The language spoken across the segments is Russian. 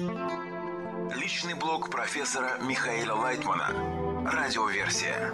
Личный блог профессора Михаила Лайтмана. Радиоверсия.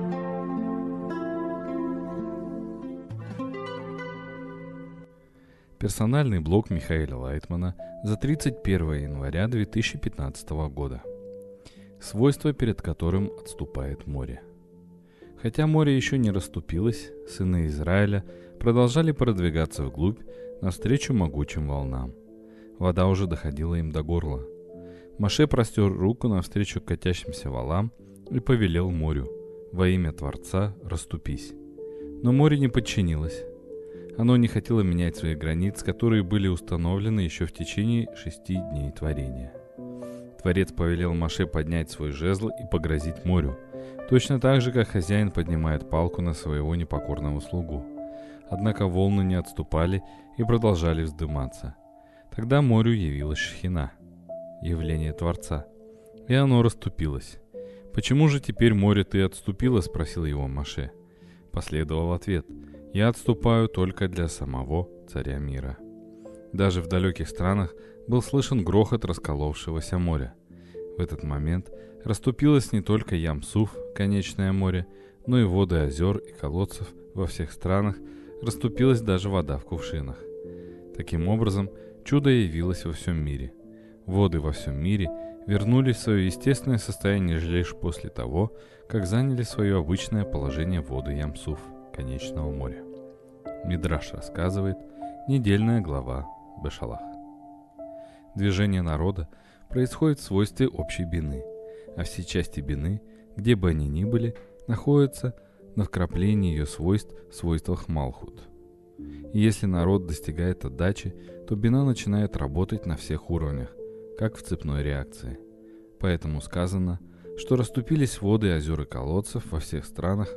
Персональный блог Михаила Лайтмана за 31 января 2015 года. Свойство, перед которым отступает море. Хотя море еще не расступилось, сыны Израиля продолжали продвигаться вглубь, навстречу могучим волнам. Вода уже доходила им до горла. Моше простер руку навстречу катящимся валам и повелел морю: «Во имя Творца расступись». Но море не подчинилось. Оно не хотело менять своих границ, которые были установлены еще в течение 6 дней творения. Творец повелел Моше поднять свой жезл и погрозить морю, точно так же, как хозяин поднимает палку на своего непокорного слугу. Однако волны не отступали и продолжали вздыматься. Тогда морю явилась Шхина, явление Творца, и оно расступилось. «Почему же теперь, море, ты отступило?» — спросил его Моше. Последовал ответ: «Я отступаю только для самого царя мира». Даже в далеких странах был слышен грохот расколовшегося моря. В этот момент расступилось не только Ям-Суф, конечное море, но и воды озер и колодцев во всех странах, расступилась даже вода в кувшинах. Таким образом, чудо явилось во всем мире. Воды во всем мире вернулись в свое естественное состояние лишь после того, как заняли свое обычное положение воды Ям-Суф, конечного моря. Мидраш рассказывает, недельная глава Бешалах. Движение народа происходит в свойстве общей бины, а все части бины, где бы они ни были, находятся на вкраплении ее свойств в свойствах Малхут. И если народ достигает отдачи, то бина начинает работать на всех уровнях, как в цепной реакции. Поэтому сказано, что расступились воды озер и колодцев во всех странах,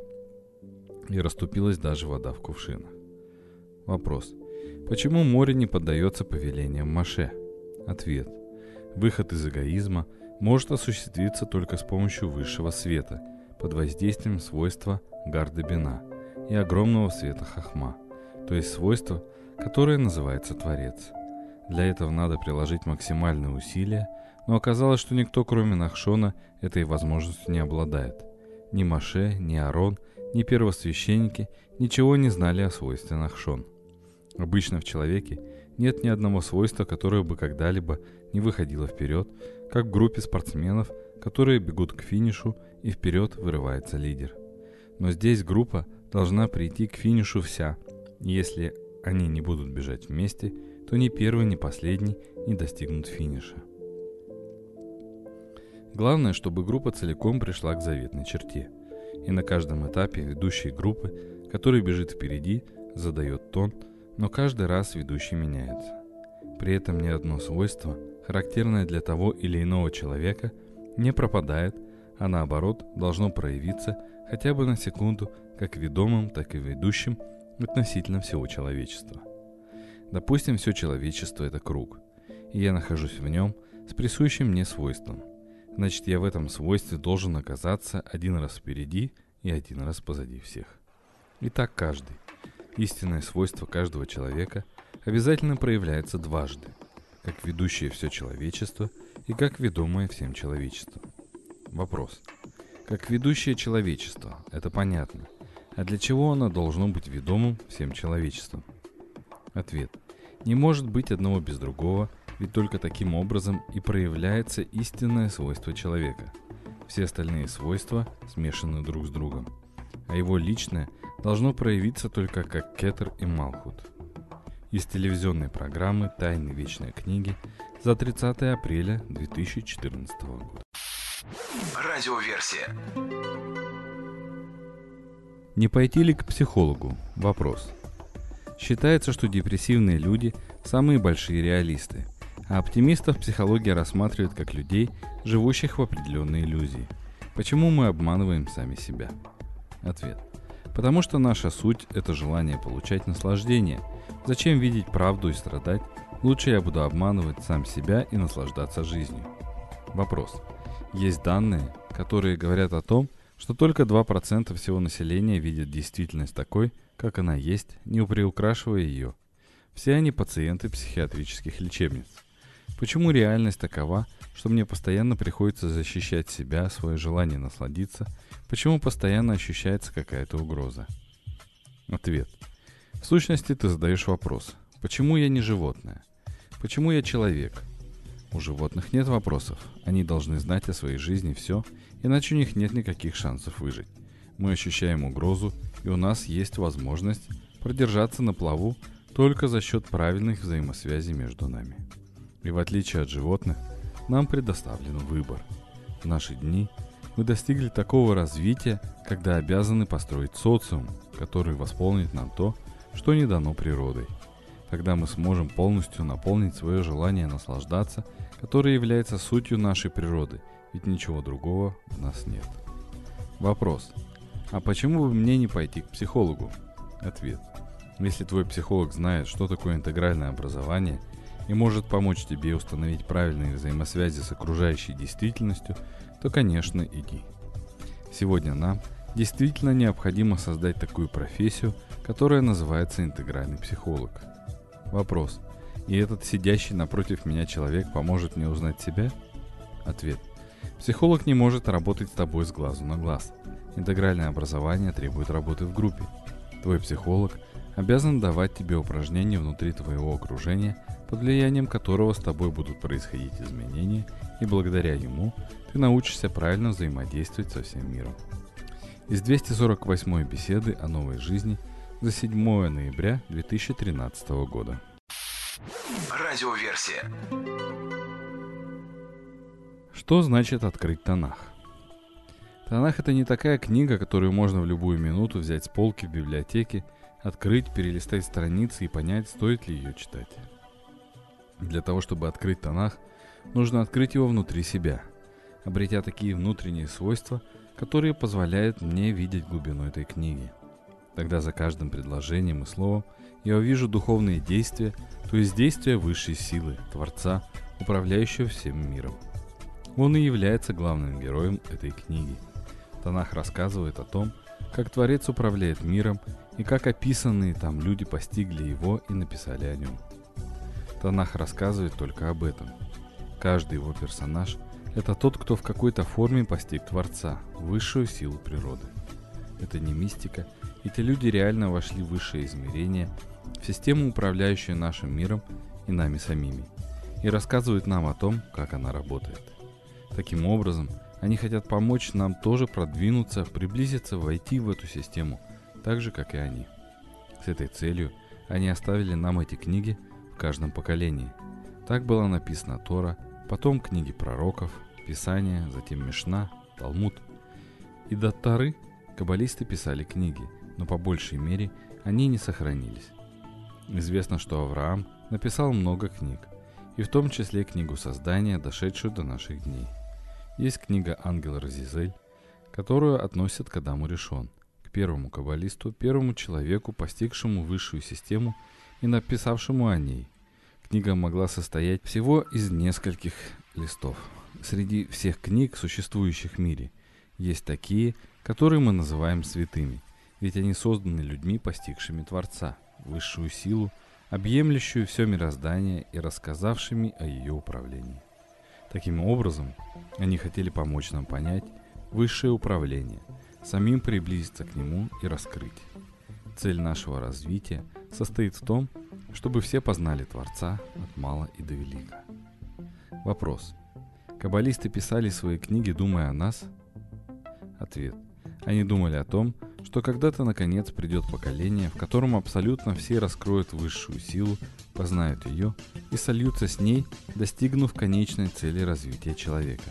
и расступилась даже вода в кувшинах. Вопрос: почему море не поддается повелениям Моше? Ответ: выход из эгоизма может осуществиться только с помощью высшего света, под воздействием свойства Гар-де-Бина и огромного света Хахма, то есть свойства, которое называется Творец. Для этого надо приложить максимальные усилия, но оказалось, что никто, кроме Нахшона, этой возможностью не обладает. Ни Моше, ни Аарон, ни первосвященники ничего не знали о свойстве Нахшон. Обычно в человеке нет ни одного свойства, которое бы когда-либо не выходило вперед, как в группе спортсменов, которые бегут к финишу, и вперед вырывается лидер. Но здесь группа должна прийти к финишу вся, и если они не будут бежать вместе, то ни первый, ни последний не достигнут финиша. Главное, чтобы группа целиком пришла к заветной черте, и на каждом этапе ведущий группы, который бежит впереди, задает тон, но каждый раз ведущий меняется. При этом ни одно свойство, характерное для того или иного человека, не пропадает, а наоборот должно проявиться хотя бы на секунду как ведомым, так и ведущим относительно всего человечества. Допустим, все человечество — это круг, и я нахожусь в нем с присущим мне свойством. Значит, я в этом свойстве должен оказаться один раз впереди и один раз позади всех. И так каждый. Истинное свойство каждого человека обязательно проявляется дважды, как ведущее все человечество и как ведомое всем человечеством. Вопрос: как ведущее человечество, это понятно, а для чего оно должно быть ведомым всем человечеством? Ответ: не может быть одного без другого, ведь только таким образом и проявляется истинное свойство человека. Все остальные свойства смешаны друг с другом, а его личное должно проявиться только как Кетер и Малхут. Из телевизионной программы «Тайны вечной книги» за 30 апреля 2014 года. Радиоверсия. Не пойти ли к психологу? Вопрос. Считается, что депрессивные люди – самые большие реалисты, а оптимистов психология рассматривает как людей, живущих в определенной иллюзии. Почему мы обманываем сами себя? Ответ. Потому что наша суть – это желание получать наслаждение. Зачем видеть правду и страдать? Лучше я буду обманывать сам себя и наслаждаться жизнью. Вопрос. Есть данные, которые говорят о том, что только 2% всего населения видят действительность такой, как она есть, не приукрашивая ее. Все они пациенты психиатрических лечебниц. Почему реальность такова, что мне постоянно приходится защищать себя, свое желание насладиться? Почему постоянно ощущается какая-то угроза? Ответ. В сущности, ты задаешь вопрос. Почему я не животное? Почему я человек? У животных нет вопросов. Они должны знать о своей жизни все, иначе у них нет никаких шансов выжить. Мы ощущаем угрозу, и у нас есть возможность продержаться на плаву только за счет правильных взаимосвязей между нами. И в отличие от животных, нам предоставлен выбор. В наши дни мы достигли такого развития, когда обязаны построить социум, который восполнит нам то, что не дано природой. Тогда мы сможем полностью наполнить свое желание наслаждаться, которое является сутью нашей природы, ведь ничего другого в нас нет. Вопрос. А почему бы мне не пойти к психологу? Ответ. Если твой психолог знает, что такое интегральное образование и может помочь тебе установить правильные взаимосвязи с окружающей действительностью, то, конечно, иди. Сегодня нам действительно необходимо создать такую профессию, которая называется интегральный психолог. Вопрос. И этот сидящий напротив меня человек поможет мне узнать себя? Ответ. Психолог не может работать с тобой с глазу на глаз. Интегральное образование требует работы в группе. Твой психолог обязан давать тебе упражнения внутри твоего окружения, под влиянием которого с тобой будут происходить изменения, и благодаря ему ты научишься правильно взаимодействовать со всем миром. Из 248-й беседы о новой жизни за 7 ноября 2013 года. Радиоверсия. Что значит открыть Танах? Танах — это не такая книга, которую можно в любую минуту взять с полки в библиотеке, открыть, перелистать страницы и понять, стоит ли ее читать. Для того, чтобы открыть Танах, нужно открыть его внутри себя, обретя такие внутренние свойства, которые позволяют мне видеть глубину этой книги. Тогда за каждым предложением и словом я увижу духовные действия, то есть действия высшей силы, Творца, управляющего всем миром. Он и является главным героем этой книги. Танах рассказывает о том, как Творец управляет миром и как описанные там люди постигли его и написали о нем. Танах рассказывает только об этом. Каждый его персонаж – это тот, кто в какой-то форме постиг Творца, высшую силу природы. Это не мистика, эти люди реально вошли в высшее измерение, в систему, управляющую нашим миром и нами самими, и рассказывают нам о том, как она работает. Таким образом, они хотят помочь нам тоже продвинуться, приблизиться, войти в эту систему, так же, как и они. С этой целью они оставили нам эти книги в каждом поколении. Так была написана Тора, потом книги пророков, Писания, затем Мишна, Талмуд. И до Торы каббалисты писали книги, но по большей мере они не сохранились. Известно, что Авраам написал много книг, и в том числе книгу создания, дошедшую до наших дней. Есть книга «Ангел Разизель», которую относят к Адаму Ришон, к первому каббалисту, первому человеку, постигшему высшую систему и написавшему о ней. Книга могла состоять всего из нескольких листов. Среди всех книг, существующих в мире, есть такие, которые мы называем святыми, ведь они созданы людьми, постигшими Творца, высшую силу, объемлющую все мироздание и рассказавшими о ее управлении. Таким образом, они хотели помочь нам понять высшее управление, самим приблизиться к нему и раскрыть. Цель нашего развития состоит в том, чтобы все познали Творца от мала и до велика. Вопрос. Каббалисты писали свои книги, думая о нас? Ответ. Они думали о том, что когда-то наконец придет поколение, в котором абсолютно все раскроют высшую силу, познают ее и сольются с ней, достигнув конечной цели развития человека.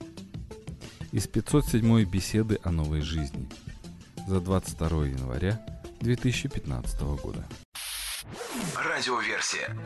Из 507-й беседы о новой жизни за 22 января 2015 года. Радиоверсия.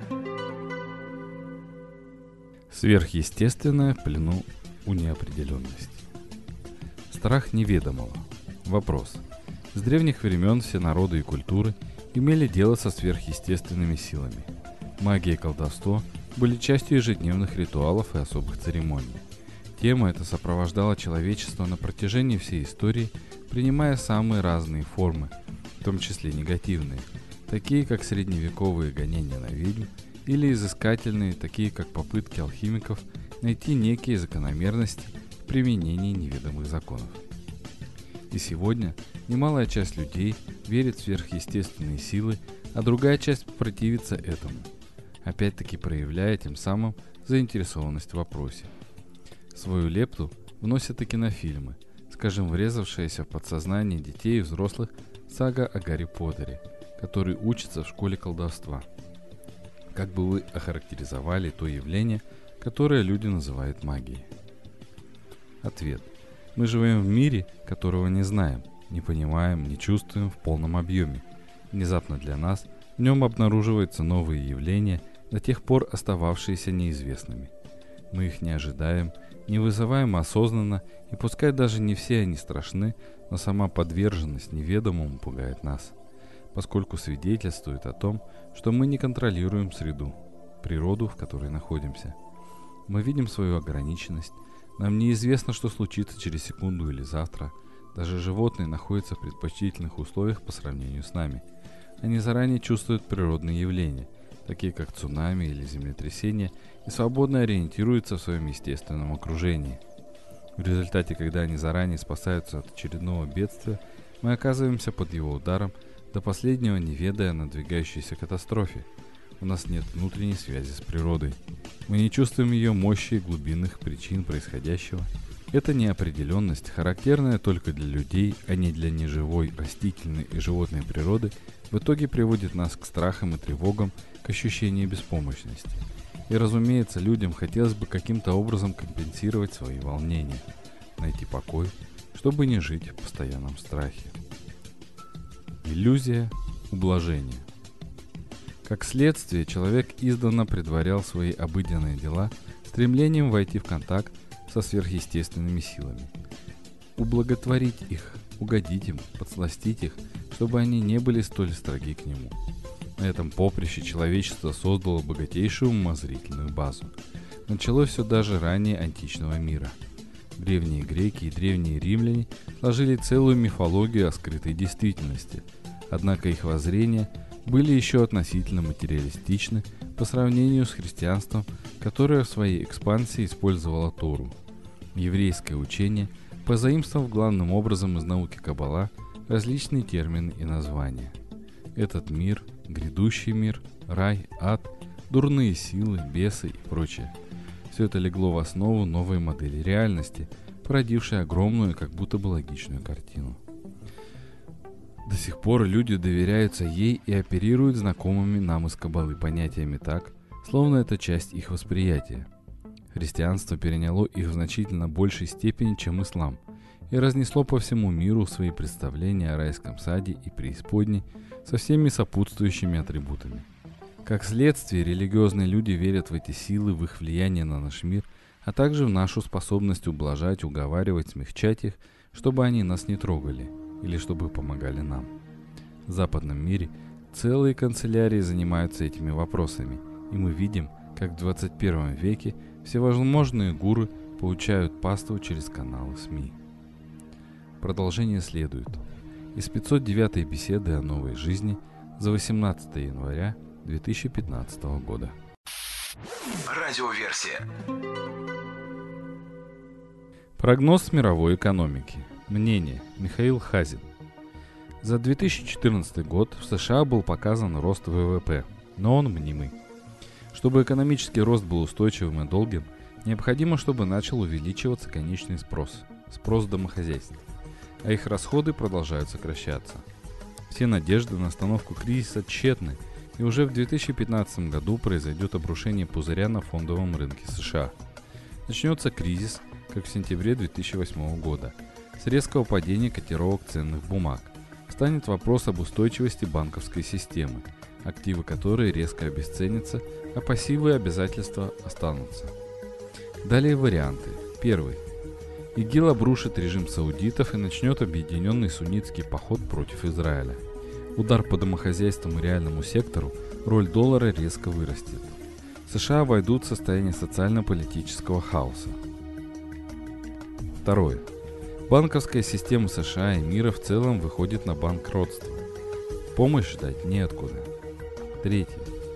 Сверхъестественное в плену у неопределенности. Страх неведомого. Вопрос. С древних времен все народы и культуры имели дело со сверхъестественными силами. Магия и колдовство были частью ежедневных ритуалов и особых церемоний. Тема эта сопровождала человечество на протяжении всей истории, принимая самые разные формы, в том числе негативные, такие как средневековые гонения на ведьм или изыскательные, такие как попытки алхимиков найти некие закономерности в применении неведомых законов. И сегодня немалая часть людей верит в сверхъестественные силы, а другая часть противится этому, опять-таки проявляя тем самым заинтересованность в вопросе. Свою лепту вносят и кинофильмы, скажем, врезавшаяся в подсознание детей и взрослых сага о Гарри Поттере, который учится в школе колдовства. Как бы вы охарактеризовали то явление, которое люди называют магией? Ответ. Мы живем в мире, которого не знаем, не понимаем, не чувствуем в полном объеме. Внезапно для нас в нем обнаруживаются новые явления, до тех пор остававшиеся неизвестными. Мы их не ожидаем, не вызываем осознанно, и пускай даже не все они страшны, но сама подверженность неведомому пугает нас, поскольку свидетельствует о том, что мы не контролируем среду, природу, в которой находимся. Мы видим свою ограниченность, нам неизвестно, что случится через секунду или завтра. Даже животные находятся в предпочтительных условиях по сравнению с нами. Они заранее чувствуют природные явления, такие как цунами или землетрясения, и свободно ориентируются в своем естественном окружении. В результате, когда они заранее спасаются от очередного бедствия, мы оказываемся под его ударом, до последнего не ведая о надвигающейся катастрофе. У нас нет внутренней связи с природой. Мы не чувствуем ее мощи и глубинных причин происходящего. Эта неопределенность, характерная только для людей, а не для неживой растительной и животной природы, в итоге приводит нас к страхам и тревогам, к ощущению беспомощности. И, разумеется, людям хотелось бы каким-то образом компенсировать свои волнения, найти покой, чтобы не жить в постоянном страхе. Иллюзия ублажения. Как следствие, человек издавна предварял свои обыденные дела стремлением войти в контакт со сверхъестественными силами, ублаготворить их, угодить им, подсластить их, чтобы они не были столь строги к нему. На этом поприще человечество создало богатейшую умозрительную базу. Началось все даже ранее античного мира. Древние греки и древние римляне сложили целую мифологию о скрытой действительности, однако их воззрения были еще относительно материалистичны по сравнению с христианством, которое в своей экспансии использовало Тору. Еврейское учение позаимствовав главным образом из науки Каббала различные термины и названия. Этот мир, грядущий мир, рай, ад, дурные силы, бесы и прочее. Все это легло в основу новой модели реальности, породившей огромную, как будто бы логичную картину. До сих пор люди доверяются ей и оперируют знакомыми нам из Каббалы понятиями так, словно это часть их восприятия. Христианство переняло их в значительно большей степени, чем ислам, и разнесло по всему миру свои представления о райском саде и преисподней со всеми сопутствующими атрибутами. Как следствие, религиозные люди верят в эти силы, в их влияние на наш мир, а также в нашу способность ублажать, уговаривать, смягчать их, чтобы они нас не трогали или чтобы помогали нам. В западном мире целые канцелярии занимаются этими вопросами, и мы видим, как в 21 веке всевозможные гуру получают паству через каналы СМИ. Продолжение следует. Из 509-й беседы о новой жизни за 18 января 2015 года. Радиоверсия. Прогноз мировой экономики. Мнение. Михаил Хазин. За 2014 год в США был показан рост ВВП, но он мнимый. Чтобы экономический рост был устойчивым и долгим, необходимо, чтобы начал увеличиваться конечный спрос домохозяйств, а их расходы продолжают сокращаться. Все надежды на остановку кризиса тщетны, и уже в 2015 году произойдет обрушение пузыря на фондовом рынке США. Начнется кризис, как в сентябре 2008 года, с резкого падения котировок ценных бумаг. Встанет вопрос об устойчивости банковской системы, активы которой резко обесценятся, а пассивы и обязательства останутся. Далее варианты. Первый. ИГИЛ обрушит режим саудитов и начнет объединенный суннитский поход против Израиля. Удар по домохозяйствам и реальному сектору, роль доллара резко вырастет. США войдут в состояние социально-политического хаоса. Второе. Банковская система США и мира в целом выходит на банкротство. Помощь ждать неоткуда. Третье.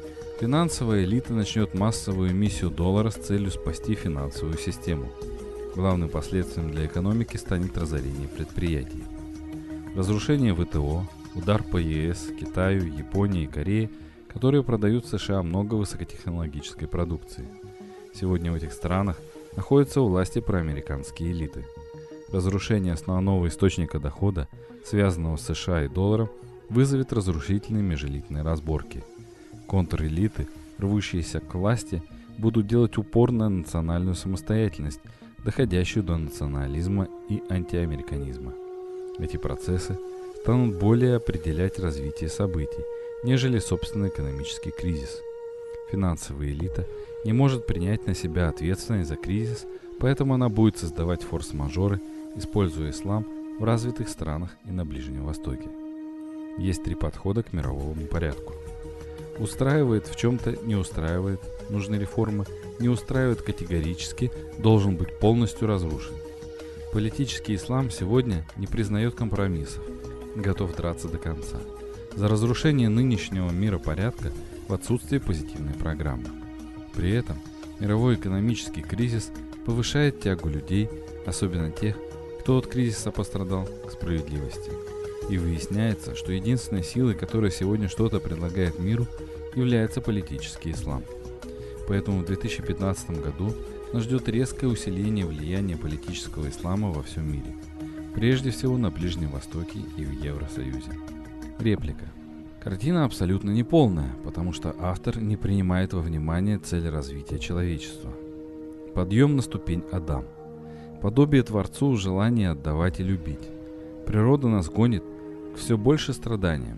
Финансовая элита начнет массовую эмиссию доллара с целью спасти финансовую систему. Главным последствием для экономики станет разорение предприятий. Разрушение ВТО, удар по ЕС, Китаю, Японии и Корее, которые продают в США много высокотехнологической продукции. Сегодня в этих странах находятся у власти проамериканские элиты. Разрушение основного источника дохода, связанного с США и долларом, вызовет разрушительные межэлитные разборки. Контрэлиты, рвущиеся к власти, будут делать упор на национальную самостоятельность, доходящую до национализма и антиамериканизма. Эти процессы станут более определять развитие событий, нежели собственный экономический кризис. Финансовая элита не может принять на себя ответственность за кризис, поэтому она будет создавать форс-мажоры, используя ислам в развитых странах и на Ближнем Востоке. Есть три подхода к мировому порядку. Устраивает в чем-то, не устраивает, нужны реформы, не устраивает категорически, должен быть полностью разрушен. Политический ислам сегодня не признает компромиссов, готов драться до конца. За разрушение нынешнего миропорядка в отсутствие позитивной программы. При этом мировой экономический кризис повышает тягу людей, особенно тех, кто от кризиса пострадал, к справедливости. И выясняется, что единственной силой, которая сегодня что-то предлагает миру, является политический ислам. Поэтому в 2015 году нас ждет резкое усиление влияния политического ислама во всем мире. Прежде всего на Ближнем Востоке и в Евросоюзе. Реплика. Картина абсолютно неполная, потому что автор не принимает во внимание цель развития человечества. Подъем на ступень Адам. Подобие Творцу в желании отдавать и любить. Природа нас гонит к все больше страданиям,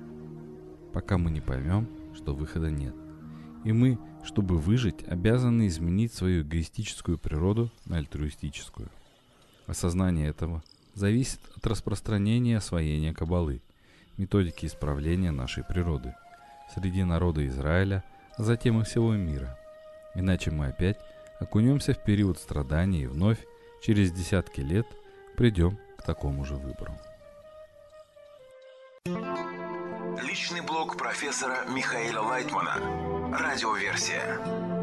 пока мы не поймем, что выхода нет. И мы, чтобы выжить, обязаны изменить свою эгоистическую природу на альтруистическую. Осознание этого зависит от распространения освоения Каббалы, методики исправления нашей природы, среди народа Израиля, а затем и всего мира. Иначе мы опять окунемся в период страданий и вновь, через десятки лет, придем к такому же выбору. Личный блог профессора Михаила Лайтмана. Радиоверсия.